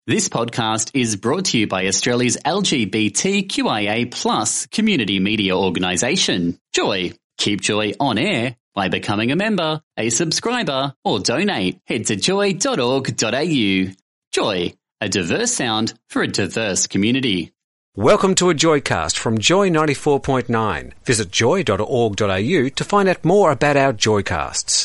This podcast is brought to you by Australia's LGBTQIA+ community media organisation, Joy. Keep Joy on air by becoming a member, a subscriber, or donate. Head to joy.org.au. Joy, a diverse sound for a diverse community. Welcome to a Joycast from Joy 94.9. Visit joy.org.au to find out more about our Joycasts.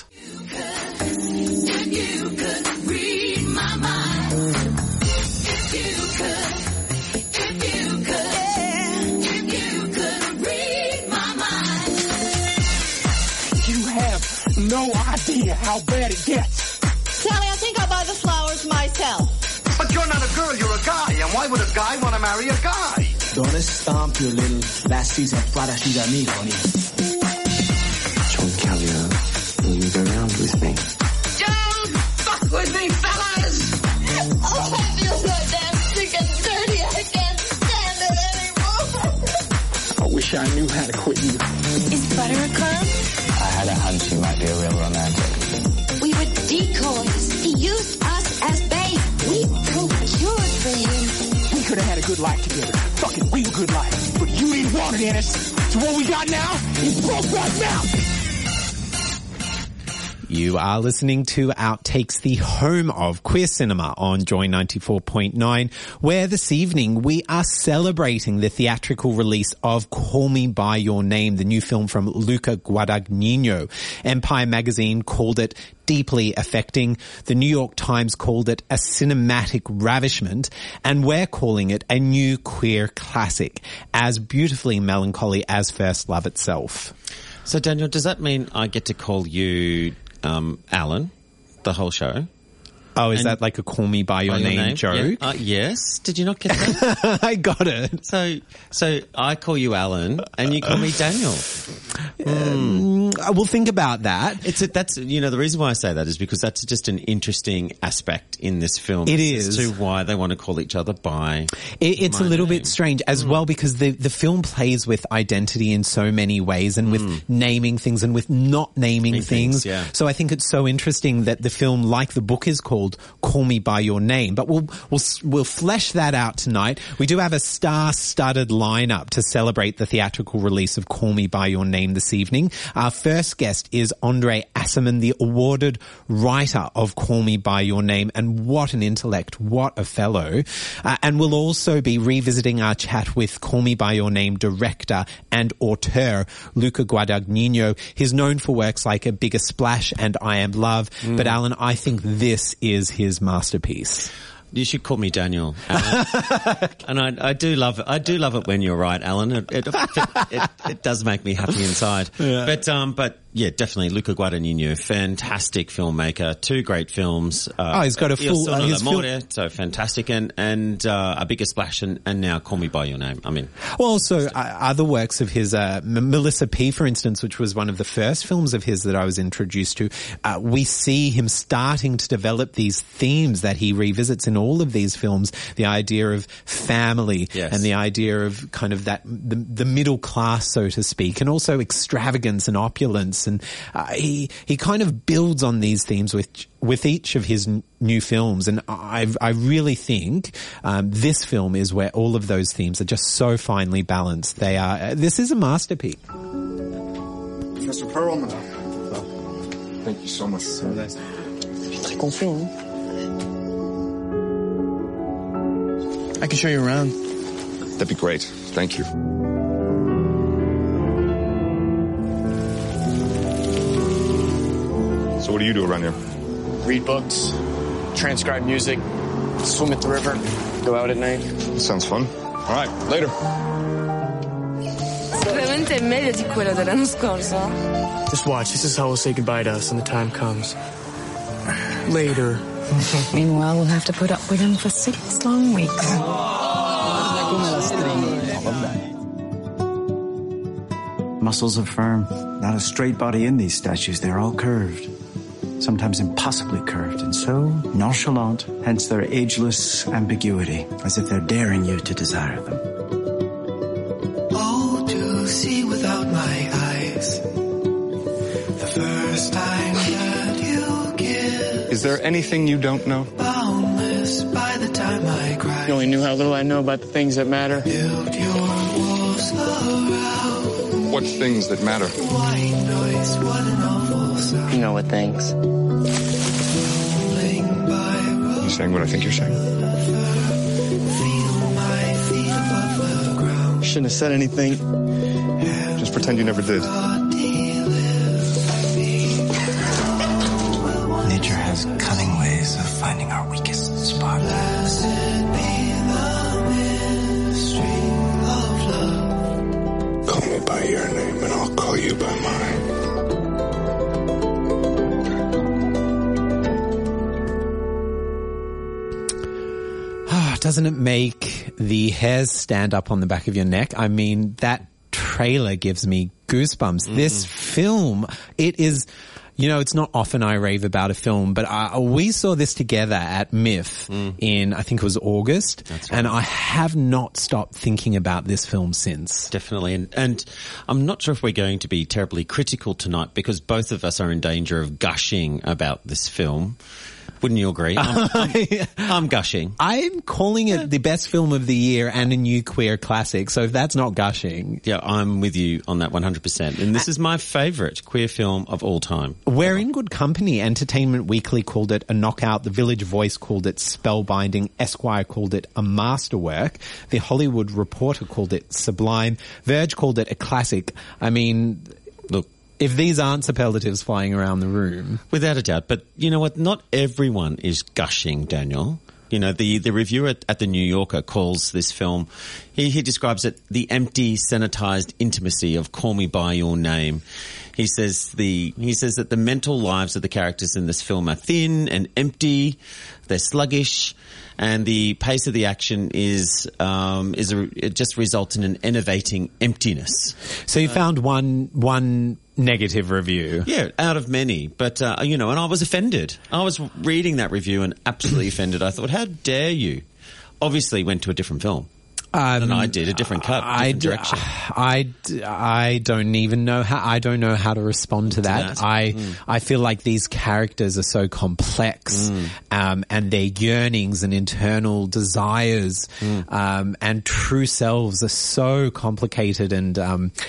No idea how bad it gets. Sally, I think I'll buy the flowers myself. But you're not a girl, you're a guy. And why would a guy want to marry a guy? Don't stomp your little last season para she's a me, honey. John Callier, will you go round with me? Don't fuck with me, fellas! Oh, I feel so damn sick and dirty. I can't stand it anymore. I wish I knew how to quit you. Is butter a curve? I had a hunch you might be a real romantic. We were decoys. He used us as bait. We procured for him. We could have had a good life together. Fucking real good life. But you didn't want it, Ennis. So what we got now is broke right now. You are listening to Outtakes, the home of queer cinema on Joy 94.9, where this evening we are celebrating the theatrical release of Call Me By Your Name, the new film from Luca Guadagnino. Empire magazine called it deeply affecting. The New York Times called it a cinematic ravishment, and we're calling it a new queer classic, as beautifully melancholy as First Love itself. So, Daniel, does that mean I get to call you Alan, the whole show? Oh, is that like a Call Me By Your Name joke? Yeah. Yes. Did you not get that? I got it. So I call you Alan and you call me Daniel. We'll think about that. That's the reason why I say that is because that's just an interesting aspect in this film. It is. As to why they want to call each other by It's a little name. bit strange as well, because the film plays with identity in so many ways, and with naming things and with not naming things. Yeah. So I think it's so interesting that the film, like the book, is called Call Me By Your Name. But we'll flesh that out tonight. We do have a star-studded lineup to celebrate the theatrical release of Call Me By Your Name this evening. Our first guest is Andre Aciman, the awarded writer of Call Me By Your Name, and what an intellect, what a fellow. And we'll also be revisiting our chat with Call Me By Your Name director and auteur Luca Guadagnino. He's known for works like A Bigger Splash and I Am Love, but Alan, I think this is his masterpiece. You should call me Daniel, Alan. And I do love it. I do love it when you're right, Alan. It does make me happy inside. Yeah. But yeah, definitely Luca Guadagnino, fantastic filmmaker, two great films. He's got a full, so fantastic, and A Bigger Splash and now Call Me By Your Name. I mean, well, also other works of his, Melissa P, for instance, which was one of the first films of his that I was introduced to. We see him starting to develop these themes that he revisits in all of these films, the idea of family, yes, and the idea of kind of that the middle class, so to speak, and also extravagance and opulence. And he kind of builds on these themes with each of his new films. And I really think this film is where all of those themes are just so finely balanced. This is a masterpiece. Professor Perlman. Thank you so much. So nice. Je suis très confiant. I can show you around. That'd be great. Thank you. So what do you do around here? Read books, transcribe music, swim at the river, go out at night. Sounds fun. All right, later. Veramente è meglio di quello dell'anno scorso. Just watch, this is how we'll say goodbye to us when the time comes. Later. Meanwhile, we'll have to put up with him for 6 long weeks. Muscles are firm. Not a straight body in these statues. They're all curved. Sometimes impossibly curved, and so nonchalant, hence their ageless ambiguity, as if they're daring you to desire them. Oh, to see without my eyes, the first time that you give. Is there anything you don't know? Boundless by the time you only knew how little I know about the things that matter. Build your walls around. What things that matter? White noise, what an awful sound. You know what things. Rolling by road. You saying what I think you're saying? Feel my feet above the ground. Shouldn't have said anything. Just pretend you never did. Nature has cunning ways of finding our weakest spot. Blessed be the mystery of love. Call me by your name and I'll call you by mine. Doesn't it make the hairs stand up on the back of your neck? I mean, that trailer gives me goosebumps. This film, it is... You know, it's not often I rave about a film, but we saw this together at MIF in, I think it was August. That's right. And I have not stopped thinking about this film since. Definitely. And I'm not sure if we're going to be terribly critical tonight because both of us are in danger of gushing about this film. Wouldn't you agree? I'm gushing. I'm calling it the best film of the year and a new queer classic. So if that's not gushing. Yeah, I'm with you on that 100%. And this is my favourite queer film of all time. We're in good company. Entertainment Weekly called it a knockout. The Village Voice called it spellbinding. Esquire called it a masterwork. The Hollywood Reporter called it sublime. Verge called it a classic. I mean, look, if these aren't superlatives flying around the room. Without a doubt. But you know what? Not everyone is gushing, Daniel. You know, the reviewer at the New Yorker calls this film, he describes it the empty, sanitized intimacy of Call Me By Your Name. He says that the mental lives of the characters in this film are thin and empty, they're sluggish, and the pace of the action it just results in an enervating emptiness. So you found one negative review. Yeah, out of many. But, and I was offended. I was reading that review and absolutely offended. I thought, how dare you? Obviously went to a different film. And I did a different cut, different direction. I don't even know how. I don't know how to respond to that. I feel like these characters are so complex, and their yearnings and internal desires, and true selves are so complicated and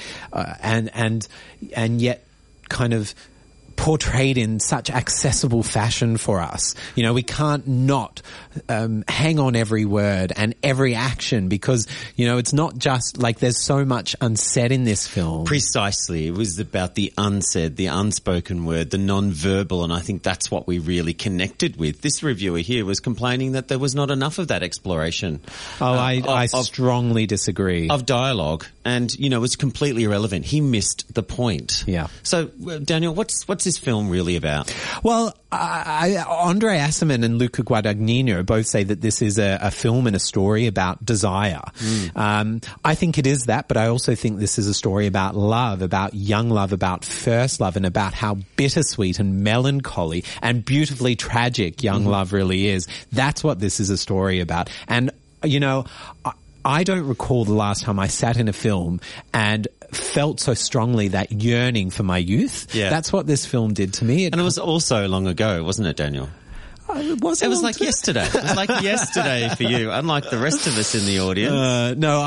yet kind of portrayed in such accessible fashion for us. You know, we can't not hang on every word and every action because, you know, it's not just like there's so much unsaid in this film. Precisely. It was about the unsaid, the unspoken word, the non-verbal, and I think that's what we really connected with. This reviewer here was complaining that there was not enough of that exploration. I strongly disagree. Of dialogue, and, you know, it's completely irrelevant. He missed the point. Yeah. So, Daniel, what's this film really about? Well, Andre Asserman and Luca Guadagnino both say that this is a film and a story about desire. I think it is that, but I also think this is a story about love, about young love, about first love, and about how bittersweet and melancholy and beautifully tragic young love really is. That's what this is a story about. And, you know, I don't recall the last time I sat in a film and felt so strongly that yearning for my youth. Yeah. That's what this film did to me. And it was also long ago, wasn't it, Daniel? It was like yesterday. It was like yesterday for you, unlike the rest of us in the audience. No,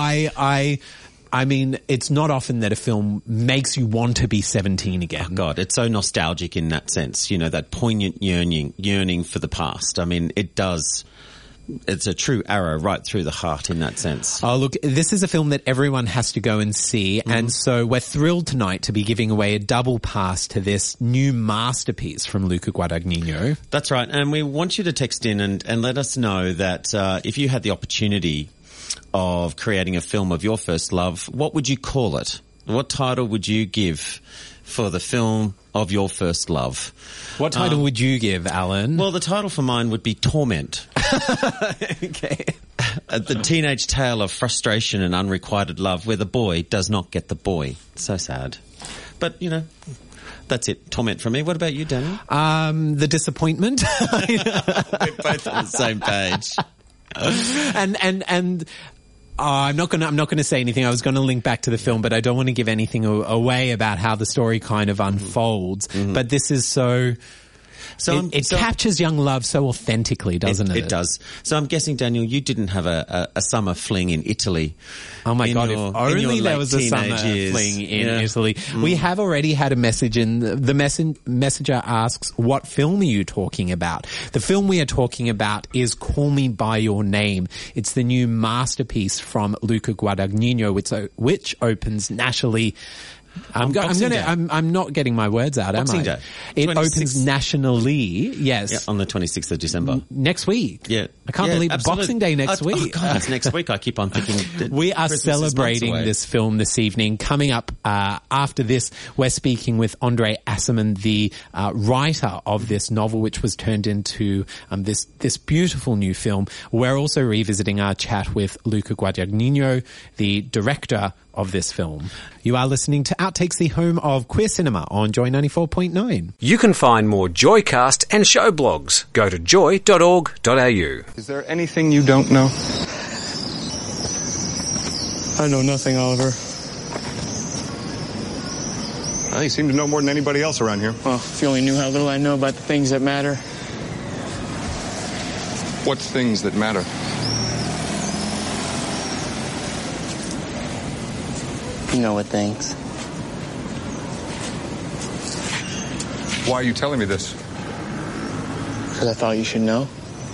I mean, it's not often that a film makes you want to be 17 again. Oh God, it's so nostalgic in that sense. You know, that poignant yearning for the past. I mean, it does. It's a true arrow right through the heart in that sense. Oh, look, this is a film that everyone has to go and see. And so we're thrilled tonight to be giving away a double pass to this new masterpiece from Luca Guadagnino. That's right. And we want you to text in and let us know that if you had the opportunity of creating a film of your first love, what would you call it? What title would you give for the film of your first love? What title would you give, Alan? Well, the title for mine would be Torment. Okay. The teenage tale of frustration and unrequited love where the boy does not get the boy. So sad. But, you know, that's it. Torment from me. What about you, Daniel? The disappointment. We're both on the same page. And I'm not going to say anything. I was going to link back to the film, but I don't want to give anything away about how the story kind of unfolds. But this is so So it captures young love so authentically, doesn't it? It does. So I'm guessing, Daniel, you didn't have a summer fling in Italy. Oh my God, if only there was a summer fling in Italy. We have already had a message in. The messenger asks, what film are you talking about? The film we are talking about is Call Me By Your Name. It's the new masterpiece from Luca Guadagnino, which opens nationally. I'm not getting my words out, Boxing am I? Day. It opens nationally, yes. Yeah, on the 26th of December. Next week. Yeah. I can't believe it's Boxing Day next week. Oh, God, it's next week. I keep on thinking. We are celebrating this film this evening. Coming up after this, we're speaking with Andre Asserman, the writer of this novel, which was turned into this beautiful new film. We're also revisiting our chat with Luca Guadagnino, the director of this film. You are listening to Outtakes, the home of queer cinema on Joy 94.9. You can find more Joycast and show blogs. Go to joy.org.au. Is there anything you don't know? I know nothing, Oliver. Well, you seem to know more than anybody else around here. Well, if you only knew how little I know about the things that matter. What things that matter? You know what things. Why are you telling me this? Because I thought you should know.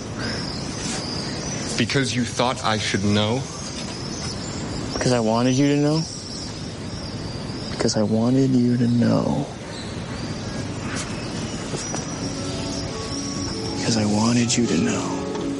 Because you thought I should know? Because I wanted you to know. Because I wanted you to know. Because I wanted you to know.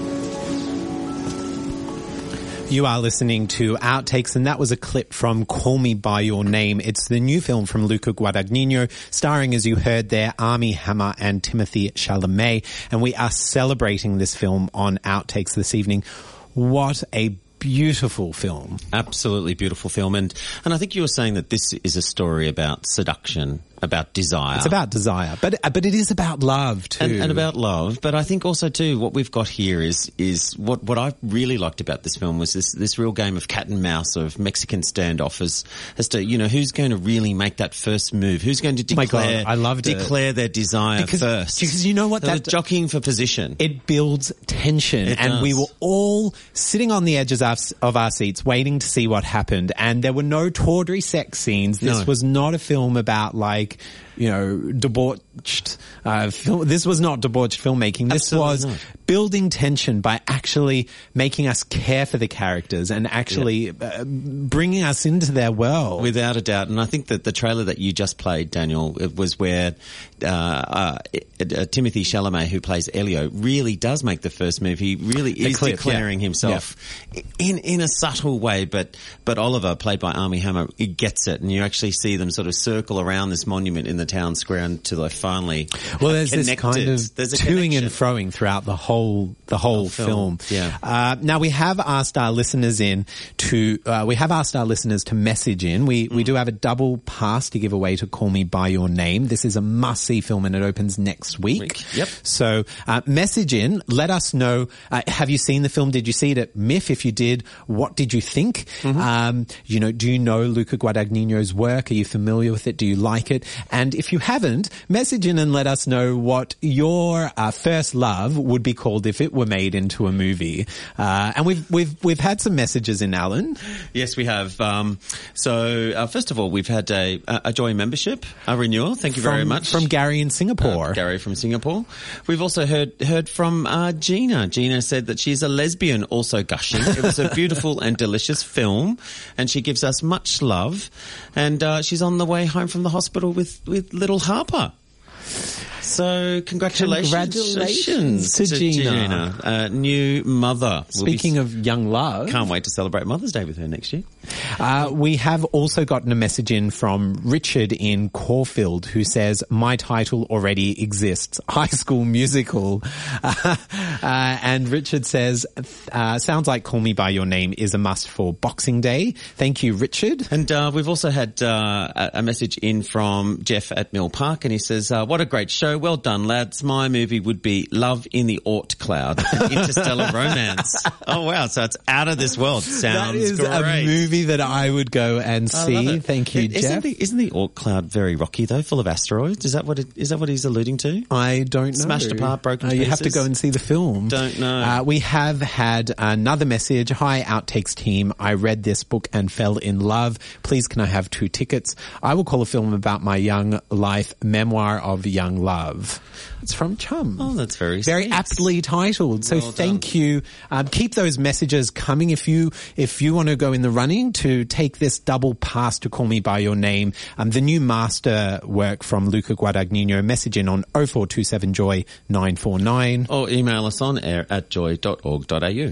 You are listening to Outtakes, and that was a clip from Call Me By Your Name. It's the new film from Luca Guadagnino, starring, as you heard there, Armie Hammer and Timothée Chalamet. And we are celebrating this film on Outtakes this evening. What a beautiful film. Absolutely beautiful film. And I think you were saying that this is a story about seduction, about desire. It's about desire, but it is about love too. And about love. But I think also too, what we've got here is what I really liked about this film was this real game of cat and mouse, of Mexican standoff as to, you know, who's going to really make that first move? Who's going to declare, I loved declare their desire first? Because you know what? That jockeying for position. It builds tension. And we were all sitting on the edges of our seats waiting to see what happened. And there were no tawdry sex scenes. This was not a film about debauched film. This was not debauched filmmaking. This was building tension by actually making us care for the characters and actually bringing us into their world. Without a doubt. And I think that the trailer that you just played, Daniel, it was where Timothée Chalamet, who plays Elio, really does make the first move. He really is declaring himself in a subtle way, but Oliver, played by Armie Hammer, he gets it, and you actually see them sort of circle around this monument in the town square until they finally there's connected. this kind of toing and froing throughout the whole film. Yeah. Now we have asked our listeners to message in. We do have a double pass to give away to Call Me By Your Name. This is a must-see film and it opens next week. Yep. So message in. Let us know. Have you seen the film? Did you see it at MIFF? If you did, what did you think? Mm-hmm. Do you know Luca Guadagnino's work? Are you familiar with it? Do you like it? And if you haven't, message in and let us know what your first love would be called if it were made into a movie. And we've had some messages in, Alan. Yes, we have. So first of all, we've had a Joy membership, a renewal. Thank you very much. From Gary in Singapore. Gary from Singapore. We've also heard from Gina. Gina said that she's a lesbian, also gushing. It was a beautiful and delicious film, and she gives us much love. And she's on the way home from the hospital with little Harper. So congratulations to Gina. New mother. Speaking of young love. Can't wait to celebrate Mother's Day with her next year. We have also gotten a message in from Richard in Caulfield, who says, my title already exists, High School Musical. And Richard says, sounds like Call Me By Your Name is a must for Boxing Day. Thank you, Richard. And we've also had a message in from Jeff at Mill Park, and he says, what a great show. go, well done, lads. My movie would be Love in the Oort Cloud, an interstellar romance. Oh, wow. So it's out of this world. Sounds That is great. a movie that I would go and I love see. it. Thank you, Jeff. Isn't the Oort Cloud very rocky, though, full of asteroids? Is that what he's alluding to? I don't know. Smashed apart, broken to You have to pieces? go and see the film. Don't know. We have had another message. Hi, Outtakes team. I read this book and fell in love. Please, can I have 2 tickets? I will call a film about my young life, Memoir of Young Love. It's from Chum. Oh, that's very sweet. Aptly titled. So Well thank you. Keep those messages coming if you want to go in the running to take this double pass to Call Me By Your Name. The new master work from Luca Guadagnino. Message in on 0427 Joy 949. Or email us on air@joy.org.au.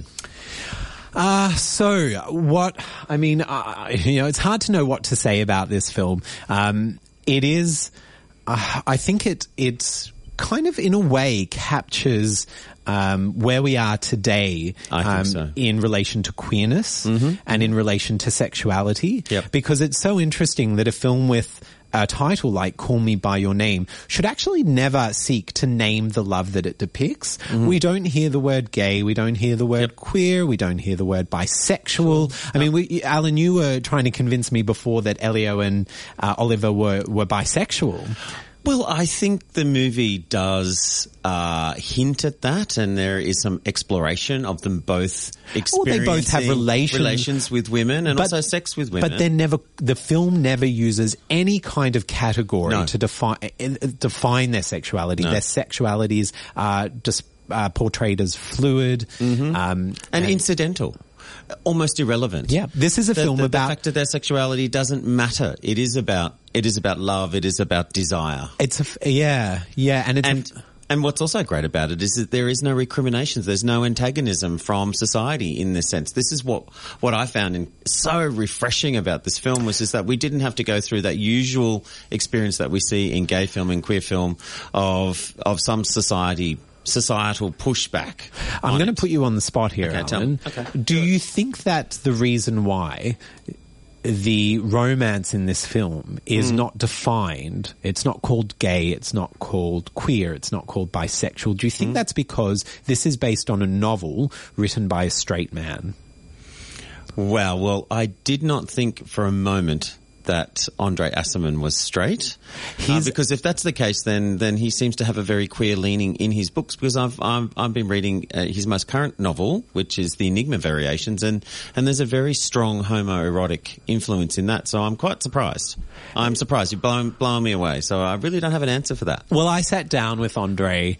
It's hard to know what to say about this film. It is, I think it's kind of in a way captures where we are today in relation to queerness and in relation to sexuality. Because it's so interesting that a film with a title like Call Me By Your Name should actually never seek to name the love that it depicts. We don't hear the word gay. We don't hear the word queer. We don't hear the word bisexual. I mean, Alan, you were trying to convince me before that Elio and Oliver were bisexual. Well, I think the movie does hint at that, and there is some exploration of them both experiencing they both have relations with women and also sex with women. But the film never uses any kind of category to define their sexuality. No. Their sexualities are just portrayed as fluid and incidental. Almost irrelevant. Yeah, this is a film about the fact that their sexuality doesn't matter. It is about love. It is about desire. And what's also great about it is that there is no recriminations. There's no antagonism from society in this sense. This is what I found so refreshing about this film was that we didn't have to go through that usual experience that we see in gay film and queer film of some societal pushback. I'm going to put you on the spot here, Alan. Do you think that the reason why the romance in this film is not defined, it's not called gay, it's not called queer, it's not called bisexual, do you think that's because this is based on a novel written by a straight man? Wow, well, I did not think for a moment that Andre Asserman was straight, because if that's the case, then he seems to have a very queer leaning in his books. Because I've been reading his most current novel, which is The Enigma Variations, and there's a very strong homoerotic influence in that. So I'm quite surprised. I'm surprised. You've blown me away. So I really don't have an answer for that. Well, I sat down with Andre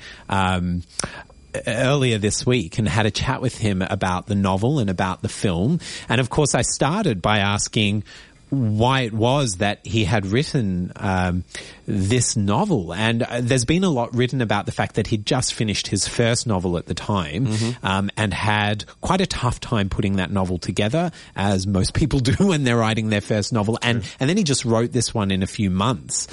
earlier this week and had a chat with him about the novel and about the film, and of course I started by asking why it was that he had written this novel. And there's been a lot written about the fact that he'd just finished his first novel at the time and had quite a tough time putting that novel together, as most people do when they're writing their first novel. And then he just wrote this one in a few months.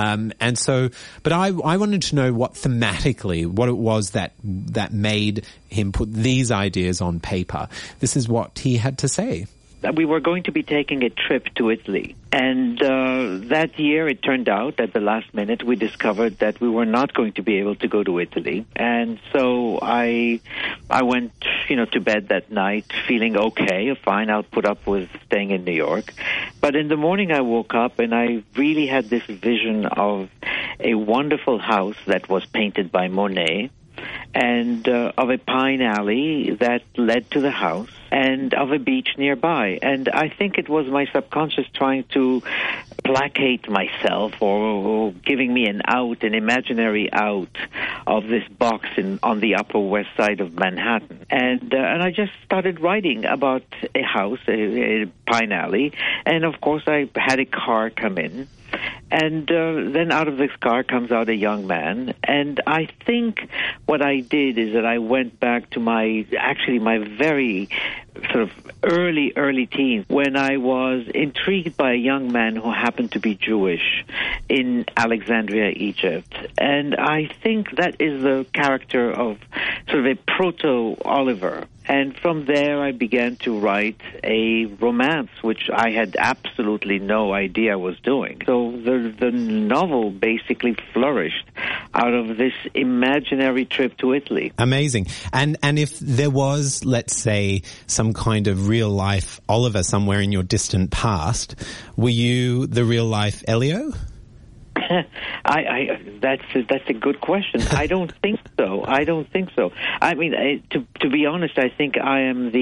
But I wanted to know what it was that made him put these ideas on paper. This is what he had to say. We were going to be taking a trip to Italy. And that year, it turned out, at the last minute, we discovered that we were not going to be able to go to Italy. And so I went, to bed that night feeling okay, fine, I'll put up with staying in New York. But in the morning, I woke up and I really had this vision of a wonderful house that was painted by Monet, and of a pine alley that led to the house, and of a beach nearby. And I think it was my subconscious trying to placate myself or giving me an imaginary out of this box on the Upper West Side of Manhattan. And I just started writing about a house, a pine alley, and of course I had a car come in. And then out of this car comes out a young man. And I think what I did is that I went back to my very sort of early teens, when I was intrigued by a young man who happened to be Jewish in Alexandria, Egypt. And I think that is the character of sort of a proto-Oliver. And from there, I began to write a romance, which I had absolutely no idea I was doing. So the novel basically flourished out of this imaginary trip to Italy. Amazing. And if there was, let's say, some kind of real life Oliver somewhere in your distant past, were you the real life Elio? That's a good question. I don't think so. I mean, to be honest, I think I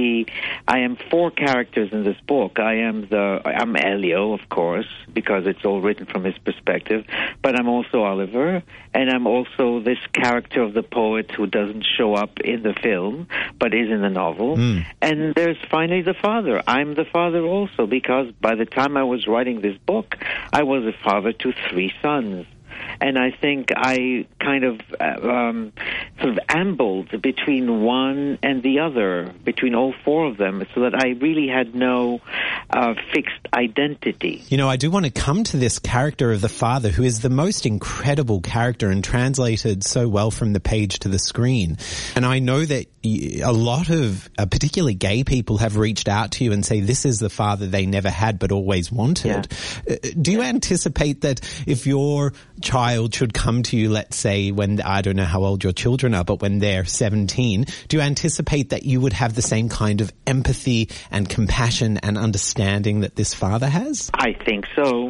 am four characters in this book. I'm Elio, of course, because it's all written from his perspective, but I'm also Oliver, and I'm also this character of the poet who doesn't show up in the film, but is in the novel. And there's finally the father. I'm the father also, because by the time I was writing this book, I was a father to 3 sons. And I think I kind of sort of ambled between one and the other, between all 4 of them, so that I really had no fixed identity. You know, I do want to come to this character of the father, who is the most incredible character and translated so well from the page to the screen. And I know that a lot of particularly gay people have reached out to you and say this is the father they never had but always wanted. Yeah. Do you anticipate that if your child should come to you, let's say when, I don't know how old your children are, but when they're 17, do you anticipate that you would have the same kind of empathy and compassion and understanding that this father has? I think so.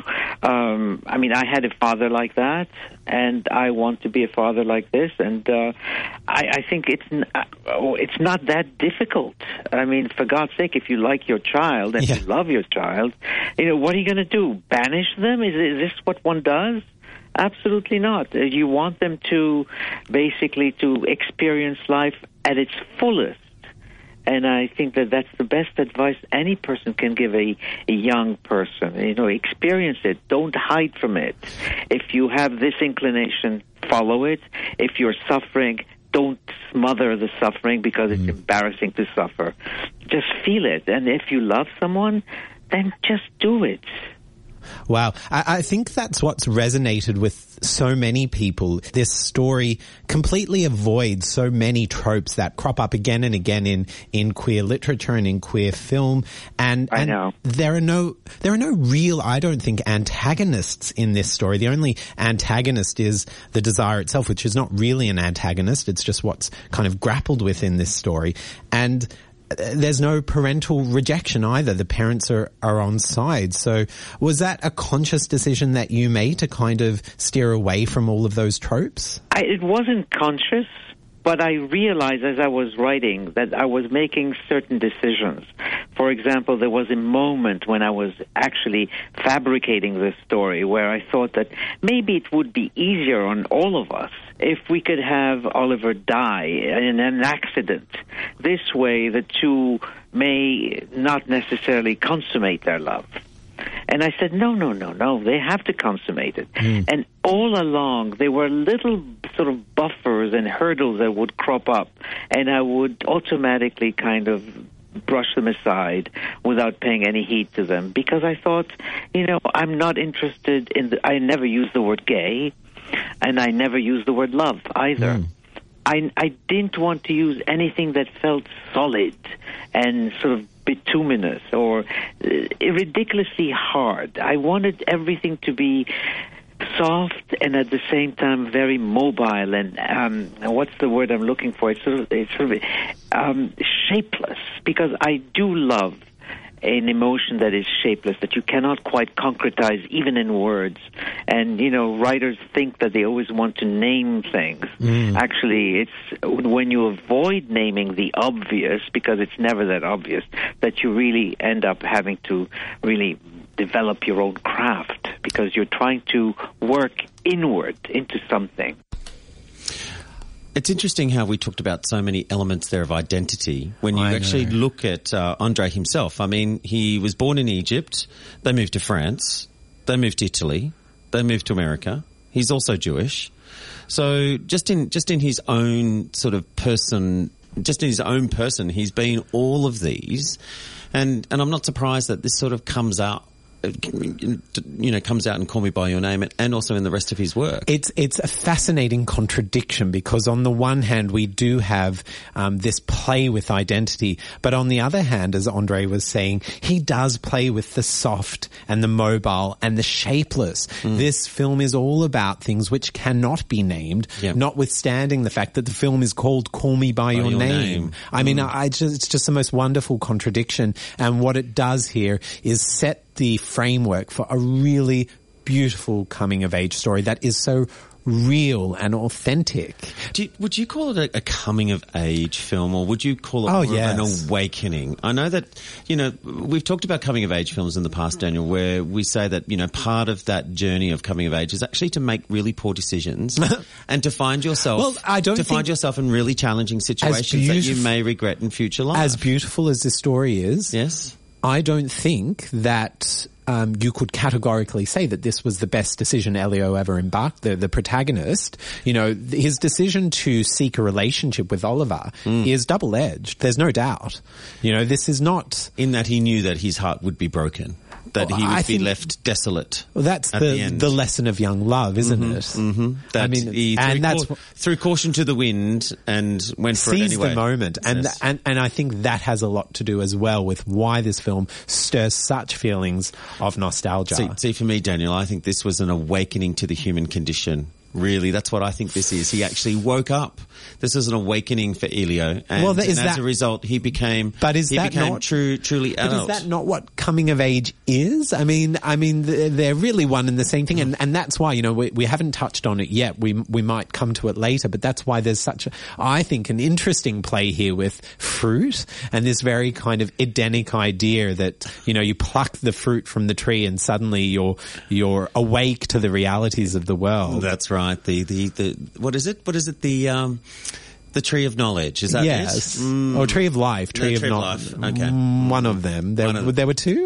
I mean, I had a father like that, and I want to be a father like this, and I think it's not that difficult. I mean, for God's sake, if you like your child and you love your child, you know, what are you going to do? Banish them? Is this what one does? Absolutely not. You want them to basically to experience life at its fullest. And I think that that's the best advice any person can give a young person. You know, experience it. Don't hide from it. If you have this inclination, follow it. If you're suffering, don't smother the suffering because it's embarrassing to suffer. Just feel it. And if you love someone, then just do it. Wow. I think that's what's resonated with so many people. This story completely avoids so many tropes that crop up again and again in queer literature and in queer film. And I know. There are no real, I don't think, antagonists in this story. The only antagonist is the desire itself, which is not really an antagonist. It's just what's kind of grappled with in this story. And there's no parental rejection either. The parents are on side. So was that a conscious decision that you made to kind of steer away from all of those tropes? It wasn't conscious, but I realized as I was writing that I was making certain decisions. For example, there was a moment when I was actually fabricating this story where I thought that maybe it would be easier on all of us if we could have Oliver die in an accident. This way, the two may not necessarily consummate their love. And I said, no, they have to consummate it. And all along, there were little sort of buffers and hurdles that would crop up, and I would automatically kind of brush them aside without paying any heed to them, because I thought, you know, I'm not interested in I never used the word gay, and I never used the word love either. I didn't want to use anything that felt solid and sort of bituminous or ridiculously hard. I wanted everything to be soft and at the same time very mobile and what's the word I'm looking for? It's sort of shapeless, because I do love an emotion that is shapeless, that you cannot quite concretize even in words. And, you know, writers think that they always want to name things. Actually, it's when you avoid naming the obvious, because it's never that obvious, that you really end up having to really develop your own craft, because you're trying to work inward into something. It's interesting how we talked about so many elements there of identity when you actually look at Andre himself. I mean, he was born in Egypt. They moved to France. They moved to Italy. They moved to America. He's also Jewish. So just in his own sort of person, just in his own person, he's been all of these. And I'm not surprised that this sort of comes out comes out in Call Me By Your Name and also in the rest of his work. It's a fascinating contradiction because on the one hand we do have this play with identity, but on the other hand, as Andre was saying, he does play with the soft and the mobile and the shapeless. This film is all about things which cannot be named, notwithstanding the fact that the film is called Call Me By Your Name. I mean, it's just the most wonderful contradiction, and what it does here is set the framework for a really beautiful coming-of-age story that is so real and authentic. Would you call it a coming-of-age film, or would you call it more of an awakening? I know that, we've talked about coming-of-age films in the past, Daniel, where we say that, part of that journey of coming-of-age is actually to make really poor decisions and to find yourself find yourself in really challenging situations that you may regret in future life. As beautiful as this story is, yes, I don't think that you could categorically say that this was the best decision Elio ever embarked, the protagonist. His decision to seek a relationship with Oliver is double-edged. There's no doubt. This is not... In that he knew that his heart would be broken. That he would be left desolate. Well, that's the lesson of young love, isn't it? Mm-hmm. Threw caution to the wind and went for it anyway. Seized the moment, and I think that has a lot to do as well with why this film stirs such feelings of nostalgia. See, for me, Daniel, I think this was an awakening to the human condition. Really, that's what I think this is. He actually woke up. This is an awakening for Elio, and as a result, he became. But is that not truly adult? But is that not what coming of age is? I mean, they're really one and the same thing, and that's why we haven't touched on it yet. We might come to it later, but that's why there's such I think an interesting play here with fruit and this very kind of Edenic idea that you pluck the fruit from the tree and suddenly you're awake to the realities of the world. That's right. The what is it? What is it? The tree of knowledge. Is that yes? Or tree of life. Tree of life. Okay. One of them. There were two.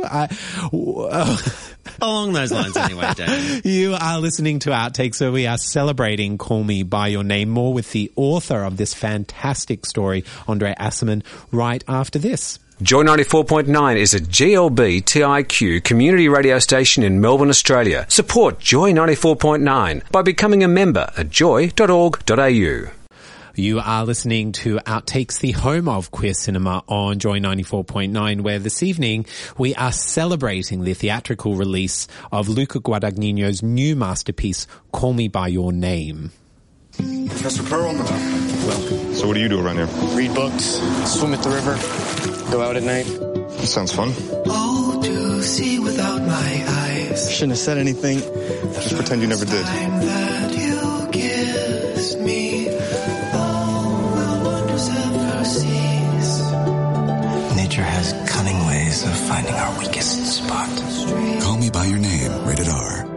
Along those lines, anyway, Daniel. You are listening to Outtakes, where we are celebrating Call Me By Your Name, more with the author of this fantastic story, Andre Aciman, right after this. Joy 94.9 is a GLB TIQ community radio station in Melbourne, Australia. Support Joy 94.9 by becoming a member at joy.org.au. You are listening to Outtakes, the home of queer cinema on Joy 94.9, where this evening we are celebrating the theatrical release of Luca Guadagnino's new masterpiece, Call Me By Your Name. Professor Perlman, welcome. So what do you do around here? Read books, swim at the river, go out at night. That sounds fun. All to see without my eyes. Shouldn't have said anything. Just pretend you never did. Time that you kissed me, all the wonders ever cease. Nature has cunning ways of finding our weakest spot. Call Me By Your Name, rated R.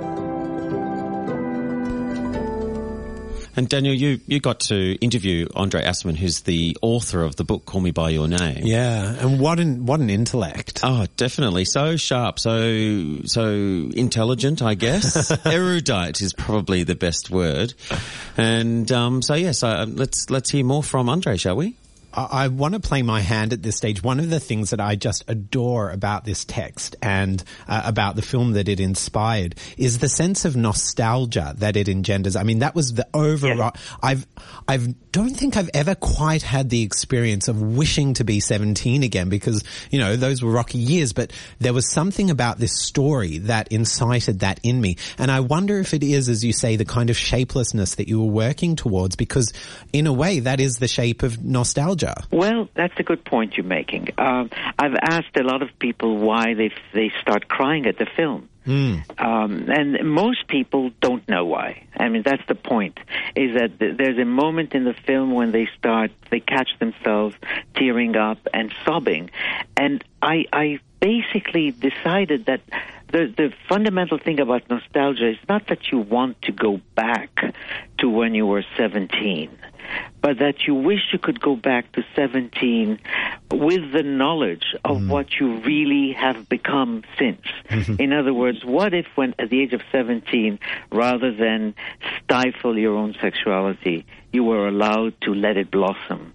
And Daniel, you got to interview Andre Aciman, who's the author of the book Call Me By Your Name. Yeah, and what an intellect. Oh, definitely. So sharp, so intelligent, I guess. Erudite is probably the best word. And let's hear more from Andre, shall we? I want to play my hand at this stage. One of the things that I just adore about this text and about the film that it inspired is the sense of nostalgia that it engenders. I mean, that was the overall... Yes. I don't think I've ever quite had the experience of wishing to be 17 again because, those were rocky years, but there was something about this story that incited that in me. And I wonder if it is, as you say, the kind of shapelessness that you were working towards, because in a way that is the shape of nostalgia. Well, that's a good point you're making. I've asked a lot of people why they start crying at the film. And most people don't know why. I mean, that's the point, is that there's a moment in the film when they catch themselves tearing up and sobbing. And I basically decided that the fundamental thing about nostalgia is not that you want to go back to when you were 17, but that you wish you could go back to 17 with the knowledge of what you really have become since. In other words, what if when at the age of 17, rather than stifle your own sexuality, you were allowed to let it blossom?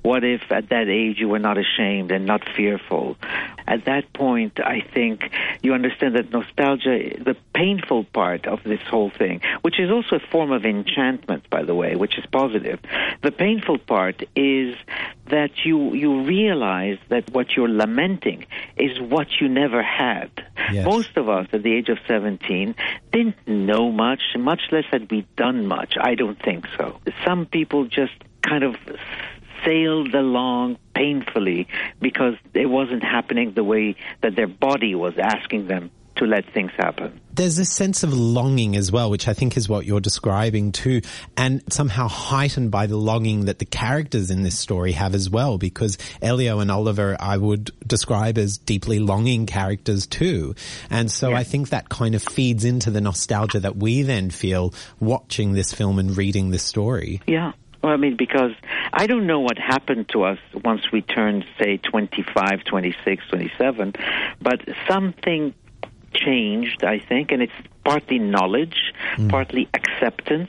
What if at that age you were not ashamed and not fearful? At that point, I think you understand that nostalgia, the painful part of this whole thing, which is also a form of enchantment, by the way, which is positive. The painful part is that you realize that what you're lamenting is what you never had. Yes. Most of us at the age of 17 didn't know much less had we done much. I don't think so. Some people just kind of sailed along painfully because it wasn't happening the way that their body was asking them to let things happen. There's a sense of longing as well, which I think is what you're describing too, and somehow heightened by the longing that the characters in this story have as well, because Elio and Oliver I would describe as deeply longing characters too. And so I think that kind of feeds into the nostalgia that we then feel watching this film and reading this story. Yeah. Well, I mean, because I don't know what happened to us once we turned, say, 25, 26, 27, but something changed, I think, and it's partly knowledge, partly acceptance.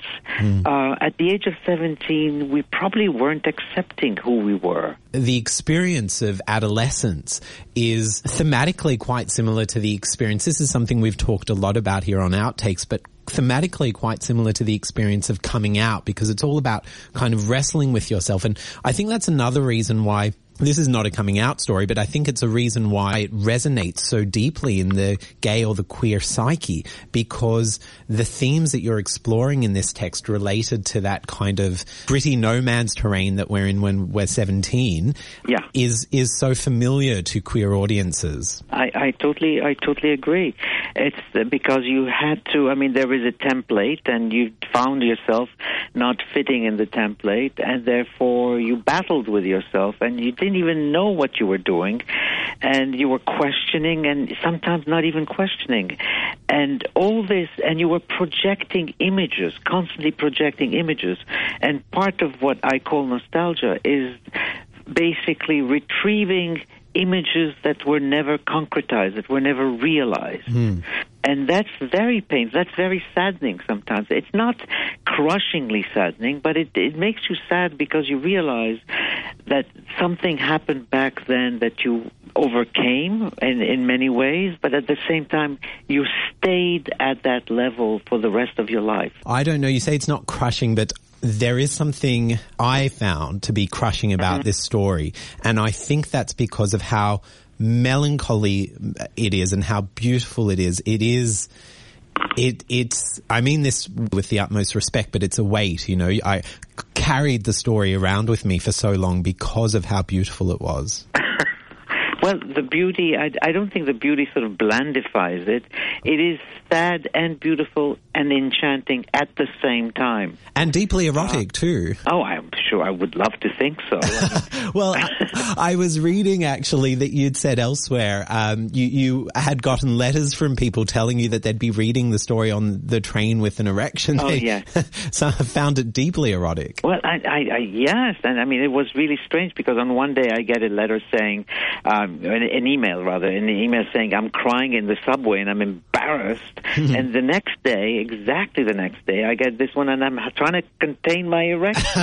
At the age of 17, we probably weren't accepting who we were. The experience of adolescence is thematically quite similar to the experience. This is something we've talked a lot about here on Outtakes, but thematically quite similar to the experience of coming out, because it's all about kind of wrestling with yourself. And I think that's another reason why this is not a coming out story, but I think it's a reason why it resonates so deeply in the gay or the queer psyche, because the themes that you're exploring in this text related to that kind of gritty no man's terrain that we're in when we're 17 is so familiar to queer audiences. I totally agree. It's because you had to, I mean, there is a template and you found yourself not fitting in the template, and therefore you battled with yourself and you didn't even know what you were doing, and you were questioning and sometimes not even questioning. And all this, and you were projecting images, constantly projecting images. And part of what I call nostalgia is basically retrieving images that were never concretized, that were never realized. And that's very painful. That's very saddening sometimes. It's not crushingly saddening, but it makes you sad because you realize that something happened back then that you overcame in many ways, but at the same time, you stayed at that level for the rest of your life. I don't know. You say it's not crushing, but there is something I found to be crushing about this story, and I think that's because of how melancholy it is and how beautiful it is. It's, I mean this with the utmost respect, but it's a weight, you know. I carried the story around with me for so long because of how beautiful it was. Well, the beauty, I don't think the beauty sort of blandifies it. It is sad and beautiful and enchanting at the same time. And deeply erotic, too. Oh, I'm sure. I would love to think so. Well, I was reading, actually, that you'd said elsewhere, you had gotten letters from people telling you that they'd be reading the story on the train with an erection. Oh, yeah. So I found it deeply erotic. Well, yes. And I mean, it was really strange because on one day I get a letter saying, an email saying I'm crying in the subway and I'm embarrassed. And the next day, exactly the next day, I get this one and I'm trying to contain my erection.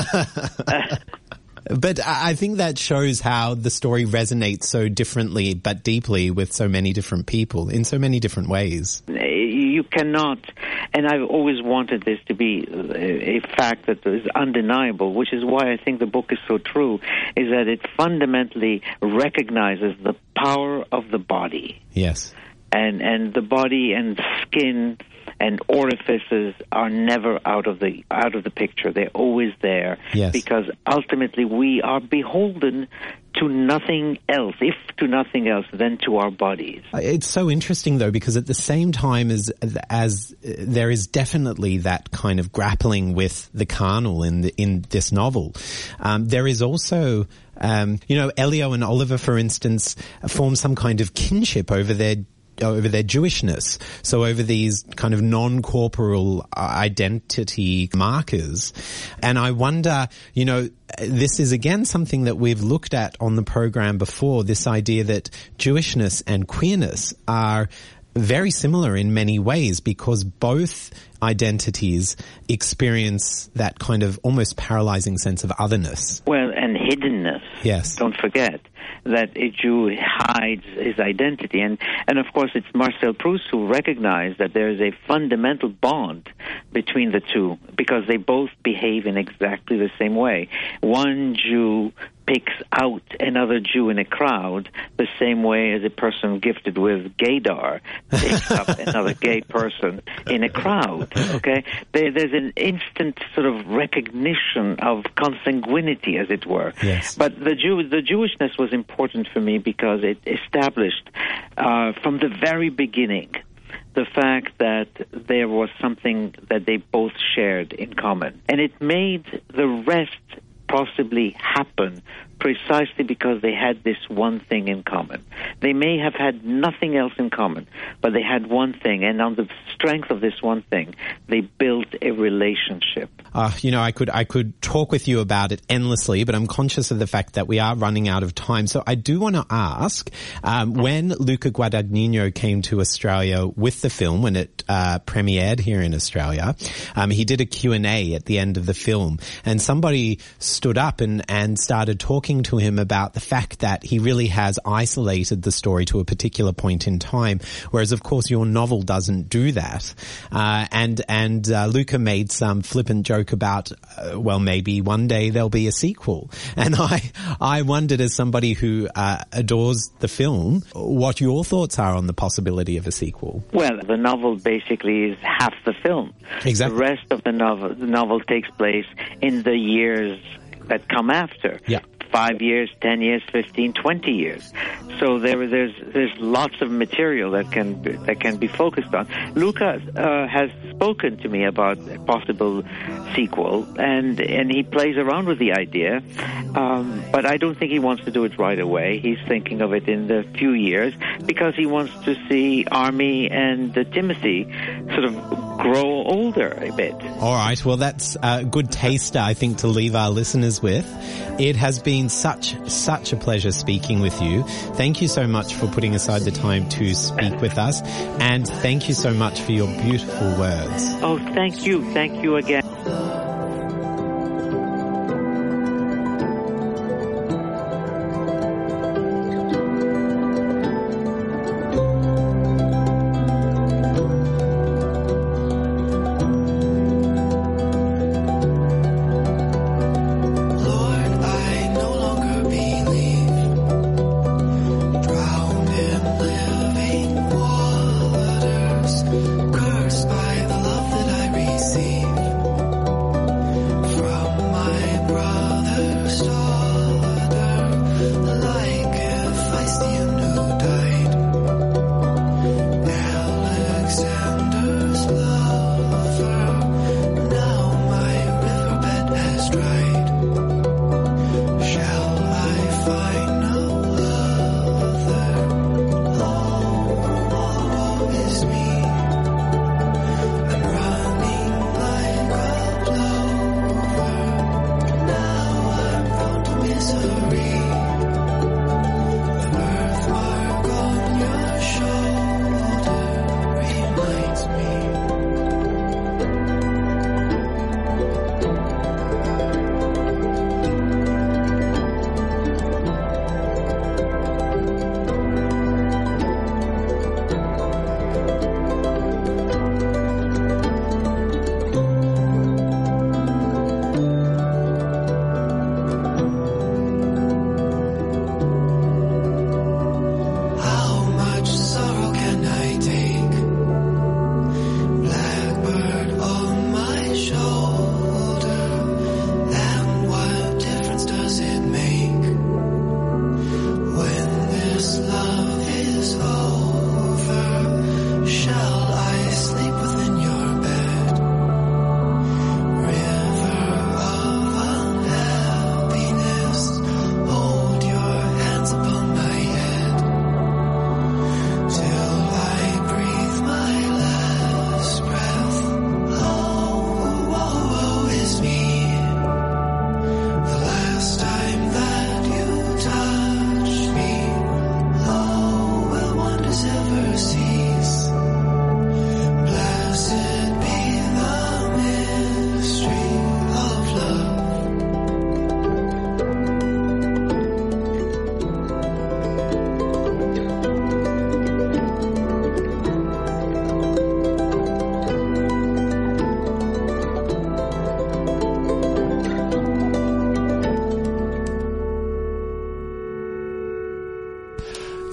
But I think that shows how the story resonates so differently but deeply with so many different people in so many different ways. You cannot, and I've always wanted this to be a fact that is undeniable, which is why I think the book is so true, is that it fundamentally recognizes the power of the body. Yes. And the body and skin and orifices are never out of the picture. They're always there. Yes. Because ultimately we are beholden to nothing else, if to nothing else, than to our bodies. It's so interesting, though, because at the same time as there is definitely that kind of grappling with the carnal in this novel, there is also, Elio and Oliver, for instance, form some kind of kinship over their Jewishness. So over these kind of non-corporal identity markers. And I wonder, this is again something that we've looked at on the program before, this idea that Jewishness and queerness are very similar in many ways because both identities experience that kind of almost paralyzing sense of otherness. Well, and hiddenness. Yes. Don't forget that a Jew hides his identity. And of course, it's Marcel Proust who recognized that there is a fundamental bond between the two because they both behave in exactly the same way. One Jew picks out another Jew in a crowd the same way as a person gifted with gaydar picks up another gay person in a crowd. Okay, there's an instant sort of recognition of consanguinity, as it were. Yes. But the Jewishness was important for me because it established from the very beginning the fact that there was something that they both shared in common, and it made the rest possibly happen precisely because they had this one thing in common. They may have had nothing else in common, but they had one thing, and on the strength of this one thing, they built a relationship. I could talk with you about it endlessly, but I'm conscious of the fact that we are running out of time. So I do want to ask, when Luca Guadagnino came to Australia with the film, when it premiered here in Australia, he did a Q&A at the end of the film, and somebody stood up and started talking to him about the fact that he really has isolated the story to a particular point in time, whereas of course your novel doesn't do that. And Luca made some flippant joke about, maybe one day there'll be a sequel. And I wondered, as somebody who adores the film, what your thoughts are on the possibility of a sequel. Well, the novel basically is half the film. Exactly. The rest of the novel takes place in the years that come after. Yeah. 5 years, 10 years, 15, 20 years. So there's lots of material that can be focused on. Luca has spoken to me about a possible sequel, and he plays around with the idea, but I don't think he wants to do it right away. He's thinking of it in the few years because he wants to see Armie and Timothy sort of grow older a bit. All right. Well, that's a good taster, I think, to leave our listeners with. It has been such a pleasure speaking with you. Thank you so much for putting aside the time to speak with us, and thank you so much for your beautiful words. Oh, thank you again. Cursed by the love that I receive.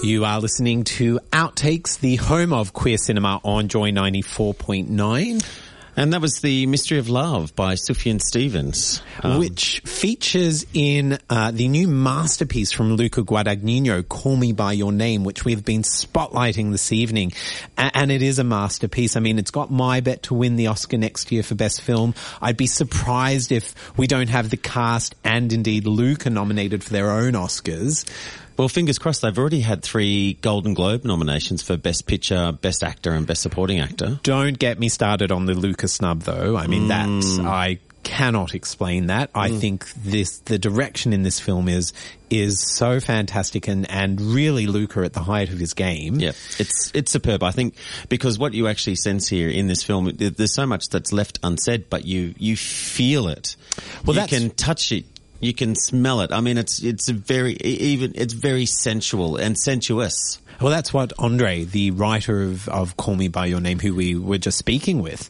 You are listening to Outtakes, the home of queer cinema on Joy 94.9. And that was The Mystery of Love by Sufjan Stevens. Which features in the new masterpiece from Luca Guadagnino, Call Me By Your Name, which we've been spotlighting this evening. And it is a masterpiece. I mean, it's got my bet to win the Oscar next year for Best Film. I'd be surprised if we don't have the cast and indeed Luca nominated for their own Oscars. Well, fingers crossed. They've already had 3 Golden Globe nominations for Best Picture, Best Actor and Best Supporting Actor. Don't get me started on the Luca snub, though. I mean, I cannot explain that. I think the direction in this film is so fantastic and really Luca at the height of his game. Yeah, it's superb. I think because what you actually sense here in this film, there's so much that's left unsaid, but you feel it. Well, you can touch it. You can smell it. I mean, it's very sensual and sensuous. Well, that's what Andre, the writer of Call Me By Your Name, who we were just speaking with,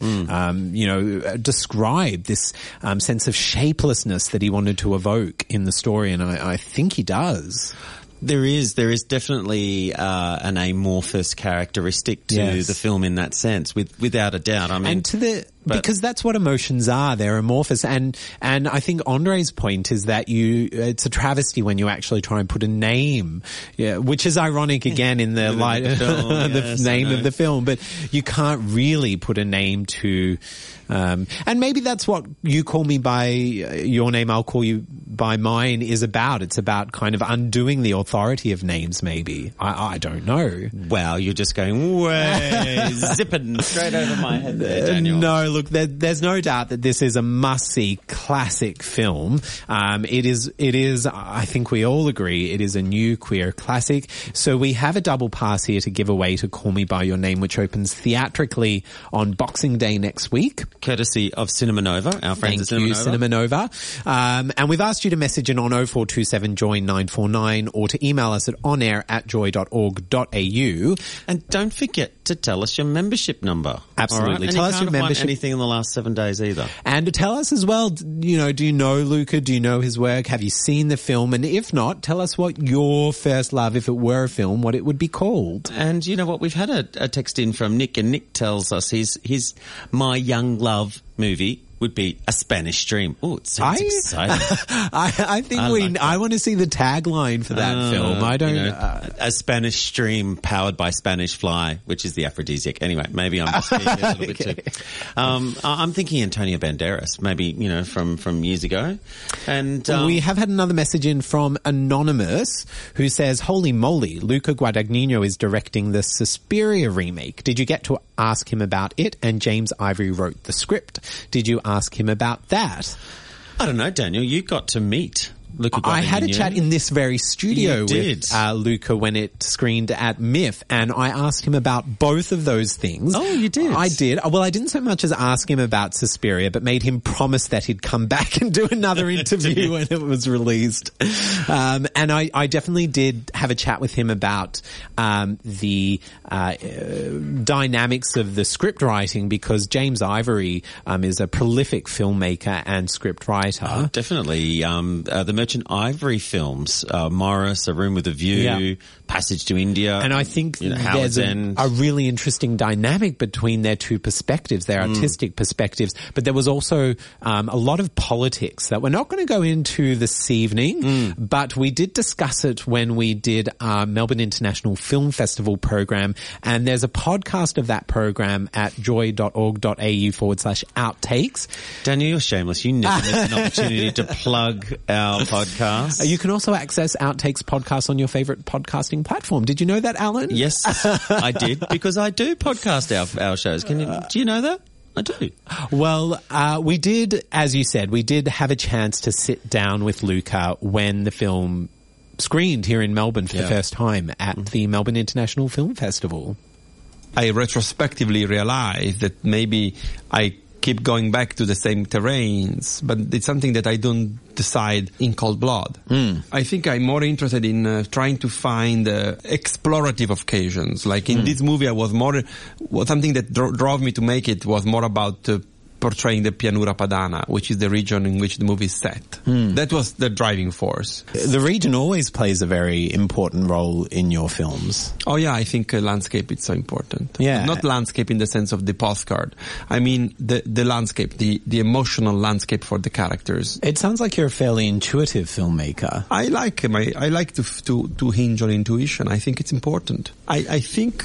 described this sense of shapelessness that he wanted to evoke in the story, and I think he does. There is definitely an amorphous characteristic to the film in that sense, without a doubt. I mean, and because that's what emotions are. They're amorphous. And I think Andre's point is that it's a travesty when you actually try and put a name, which is ironic again in the light, the name of the film, but you can't really put a name to, and maybe that's what You Call Me By Your Name, I'll Call You By Mine is about. It's about kind of undoing the authority of names, maybe. I don't know. Wow, you're just going way zipping straight over my head there, Daniel. No, look, there's no doubt that this is a must-see classic film. It is, I think we all agree, it is a new queer classic. So we have a double pass here to give away to Call Me By Your Name, which opens theatrically on Boxing Day next week. Courtesy of Cinema Nova, our friends at Cinema Nova. Cinema Nova. And we've asked you to message in on 0427 Joy 949 or to email us at onair@joy.org.au. And don't forget to tell us your membership number. Absolutely. Right? And tell you us your can't membership. Won anything in the last 7 days either. And to tell us as well, do you know Luca? Do you know his work? Have you seen the film? And if not, tell us what your first love, if it were a film, what it would be called. And you know what? We've had a text in from Nick, and Nick tells us his My Young Love movie would be A Spanish Dream. Oh, it sounds exciting. I think I want to see the tagline for that film. I don't A Spanish Dream powered by Spanish Fly, which is the aphrodisiac. Anyway, maybe I'm just speaking a little bit too. I'm thinking Antonio Banderas, maybe, from years ago. And we have had another message in from Anonymous who says, holy moly, Luca Guadagnino is directing the Suspiria remake. Did you get to ask him about it? And James Ivory wrote the script. Did you ask him about that? I don't know, Daniel. You got to meet Luca Guadagnino. I had a chat in this very studio with Luca when it screened at MIFF, and I asked him about both of those things. Oh, you did? I did. Well, I didn't so much as ask him about Suspiria, but made him promise that he'd come back and do another interview when it was released. And I definitely did have a chat with him about the dynamics of the script writing, because James Ivory is a prolific filmmaker and script writer. Oh, definitely. The Merchant Ivory films, Morris, A Room with a View, Passage to India. And I think there's a really interesting dynamic between their two perspectives, their artistic perspectives. But there was also a lot of politics that we're not going to go into this evening, but we did discuss it when we did our Melbourne International Film Festival program. And there's a podcast of that program at joy.org.au/outtakes. Daniel, you're shameless. You never miss an opportunity to plug our podcast. You can also access Outtakes podcast on your favorite podcasting platform. Did you know that, Alan? Yes, I did, because I do podcast our shows. Do you know that? I do. Well, we did, as you said, we did have a chance to sit down with Luca when the film screened here in Melbourne for the first time at the Melbourne International Film Festival. I retrospectively realized that maybe I keep going back to the same terrains, but it's something that I don't decide in cold blood. I think I'm more interested in trying to find explorative occasions. Like in this movie, something that drove me to make it was more about portraying the Pianura Padana, which is the region in which the movie is set. That was the driving force. The region always plays a very important role in your films. Oh yeah, I think landscape is so important. Yeah. Not landscape in the sense of the postcard. I mean the landscape, the emotional landscape for the characters. It sounds like you're a fairly intuitive filmmaker. I like to hinge on intuition. I think it's important. I think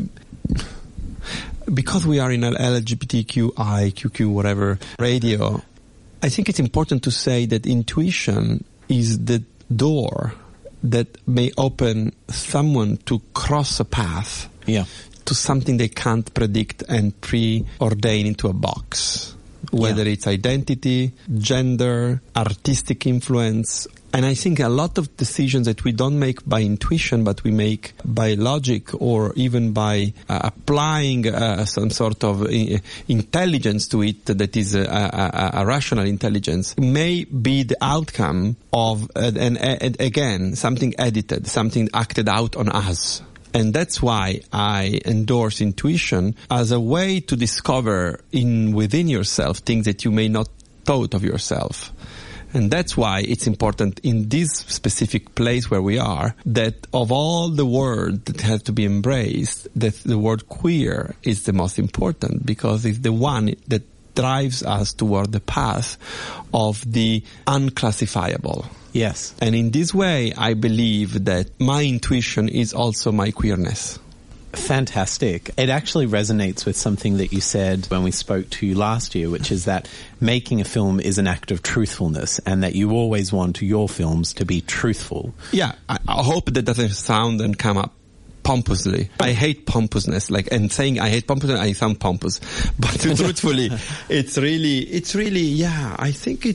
because we are in an LGBTQI, QQ, whatever radio, I think it's important to say that intuition is the door that may open someone to cross a path to something they can't predict and preordain into a box. Whether it's identity, gender, artistic influence. And I think a lot of decisions that we don't make by intuition, but we make by logic or even by applying some sort of intelligence to it that is a rational intelligence, may be the outcome of, and again, something edited, something acted out on us. And that's why I endorse intuition as a way to discover within yourself things that you may not thought of yourself. And that's why it's important in this specific place where we are that of all the words that have to be embraced, that the word queer is the most important because it's the one that drives us toward the path of the unclassifiable. Yes. And in this way, I believe that my intuition is also my queerness. Fantastic. It actually resonates with something that you said when we spoke to you last year, which is that making a film is an act of truthfulness and that you always want your films to be truthful. Yeah, I hope that doesn't sound and come up pompously. I hate pompousness, and saying I hate pompousness, I sound pompous. But truthfully, it's really, yeah, I think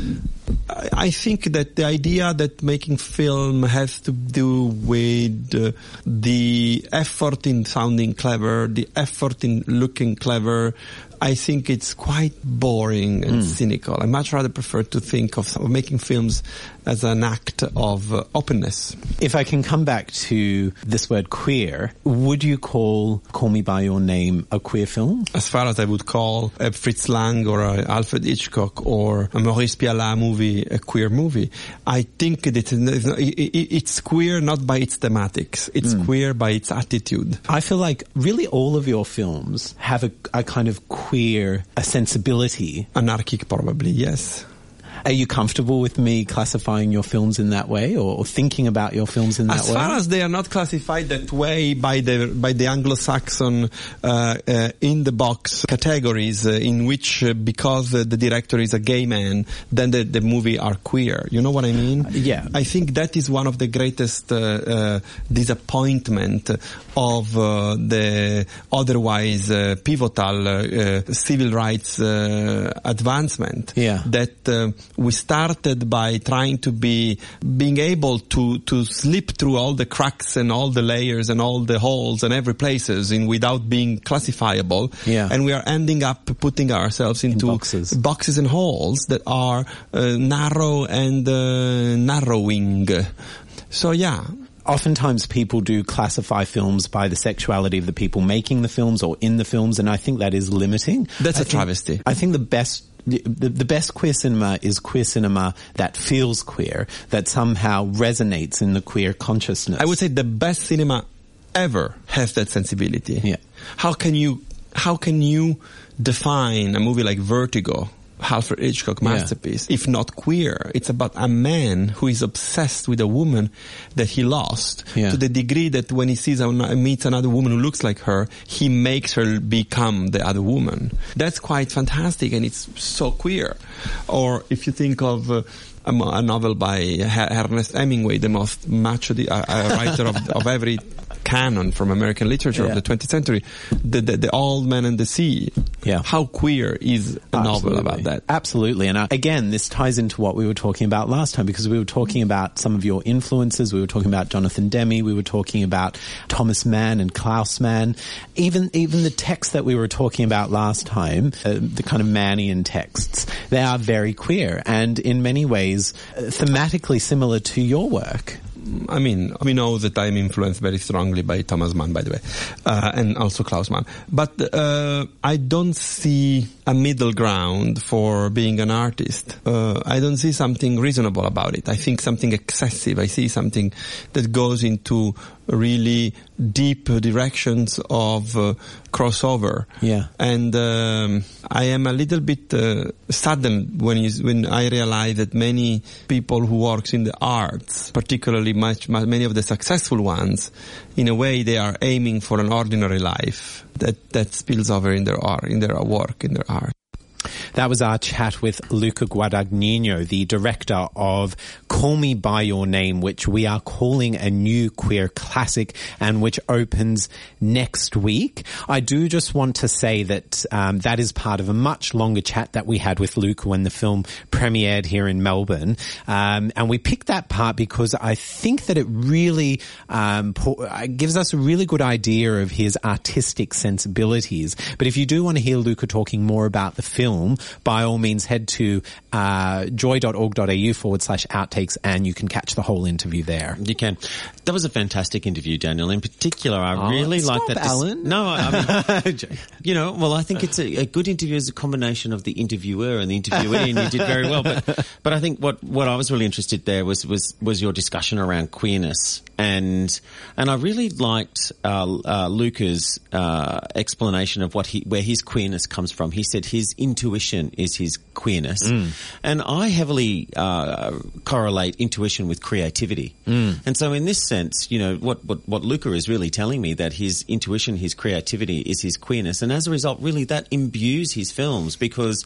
that the idea that making film has to do with the effort in sounding clever, the effort in looking clever, I think it's quite boring and cynical. I much rather prefer to think of making films as an act of openness. If I can come back to this word queer, would you call Me By Your Name a queer film? As far as I would call a Fritz Lang or a Alfred Hitchcock or a Maurice Pialat movie a queer movie, I think that it's queer not by its thematics. It's queer by its attitude. I feel like really all of your films have a kind of queer sensibility. Anarchic, probably, yes. Are you comfortable with me classifying your films in that way or thinking about your films in that way? As far as they are not classified that way by the Anglo-Saxon in the box categories in which because the director is a gay man, then the movie are queer. You know what I mean? Yeah. I think that is one of the greatest disappointment of the otherwise pivotal civil rights advancement. Yeah. That we started by trying to being able to slip through all the cracks and all the layers and all the holes and every places without being classifiable. Yeah. And we are ending up putting ourselves into boxes and holes that are narrow and narrowing. So yeah. Oftentimes people do classify films by the sexuality of the people making the films or in the films, and I think that is limiting. That's a travesty. I think the best queer cinema is queer cinema that feels queer, that somehow resonates in the queer consciousness. I would say the best cinema ever has that sensibility. Yeah. How can you define a movie like Vertigo, Alfred Hitchcock masterpiece, if not queer? It's about a man who is obsessed with a woman that he lost to the degree that when he meets another woman who looks like her, he makes her become the other woman. That's quite fantastic, and it's so queer. Or if you think of a novel by Ernest Hemingway, the most macho writer of every canon from American literature of the 20th century, the Old Man and the Sea. Yeah. How queer is a novel about that? Absolutely. And again, this ties into what we were talking about last time, because we were talking about some of your influences. We were talking about Jonathan Demme. We were talking about Thomas Mann and Klaus Mann. Even the texts that we were talking about last time, the kind of Mannian texts, they are very queer and in many ways thematically similar to your work. I mean, we know that I'm influenced very strongly by Thomas Mann, by the way, and also Klaus Mann. But I don't see a middle ground for being an artist. I don't see something reasonable about it. I think something excessive. I see something that goes into really deep directions of crossover. Yeah. And I am a little bit saddened when I realize that many people who work in the arts, particularly many of the successful ones, in a way they are aiming for an ordinary life that spills over in their art, in their work, in their art. That was our chat with Luca Guadagnino, the director of Call Me By Your Name, which we are calling a new queer classic and which opens next week. I do just want to say that that is part of a much longer chat that we had with Luca when the film premiered here in Melbourne. And we picked that part because I think that it really gives us a really good idea of his artistic sensibilities. But if you do want to hear Luca talking more about the film, by all means head to joy.org.au/outtakes and you can catch the whole interview there. You can. That was a fantastic interview, Daniel. In particular, I really like that. Alan. No, I mean, well, I think it's a good interview as a combination of the interviewer and the interviewee, and you did very well. But I think what I was really interested there was your discussion around queerness, and I really liked Luca's explanation of where his queerness comes from. He said his intuition is his queerness, and I heavily correlate intuition with creativity. And so in this sense, what Luca is really telling me, that his intuition, his creativity is his queerness, and as a result, really that imbues his films, because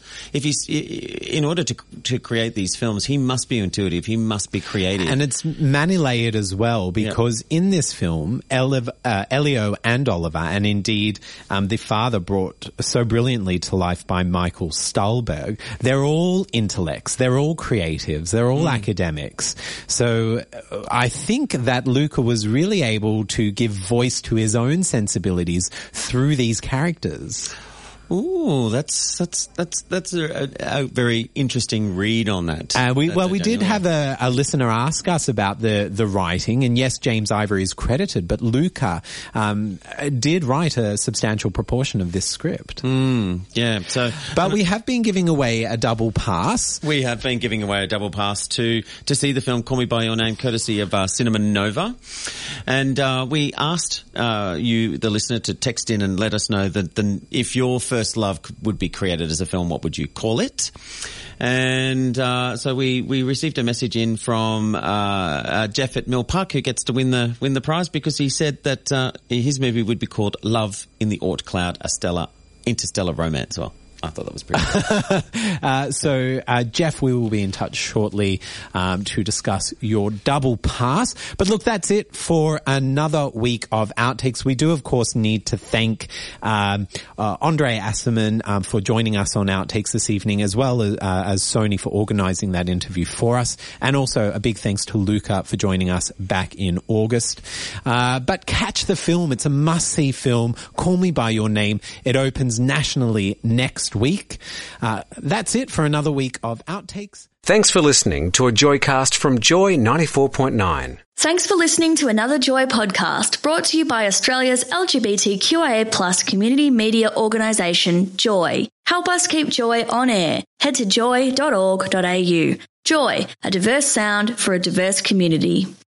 in order to create these films, he must be intuitive, he must be creative. And it's many-layered as well, because in this film, Elio and Oliver, and indeed the father brought so brilliantly to life by Michael Stuhlbarg, they're all intellects, they're all creatives, they're all academics. So I think that Luca was really able to give voice to his own sensibilities through these characters. Ooh, that's a very interesting read on that. We did have a listener ask us about the writing, and yes, James Ivory is credited, but Luca did write a substantial proportion of this script. But we have been giving away a double pass. We have been giving away a double pass to see the film Call Me By Your Name, courtesy of Cinema Nova, and we asked you, the listener, to text in and let us know that if your first love would be created as a film, what would you call it? And so we received a message in from Jeff at Mill Park, who gets to win the prize, because he said that his movie would be called Love in the Oort Cloud, a interstellar romance. Well, I thought that was pretty good. So, Jeff, we will be in touch shortly to discuss your double pass. But look, that's it for another week of Outtakes. We do, of course, need to thank Andre Asserman for joining us on Outtakes this evening, as well as Sony for organising that interview for us. And also a big thanks to Luca for joining us back in August. But catch the film. It's a must-see film. Call Me By Your Name. It opens nationally next week. That's it for another week of Outtakes. Thanks for listening to a Joycast from Joy 94.9. Thanks for listening to another Joy podcast brought to you by Australia's LGBTQIA+ community media organisation, Joy. Help us keep Joy on air. Head to joy.org.au. Joy, a diverse sound for a diverse community.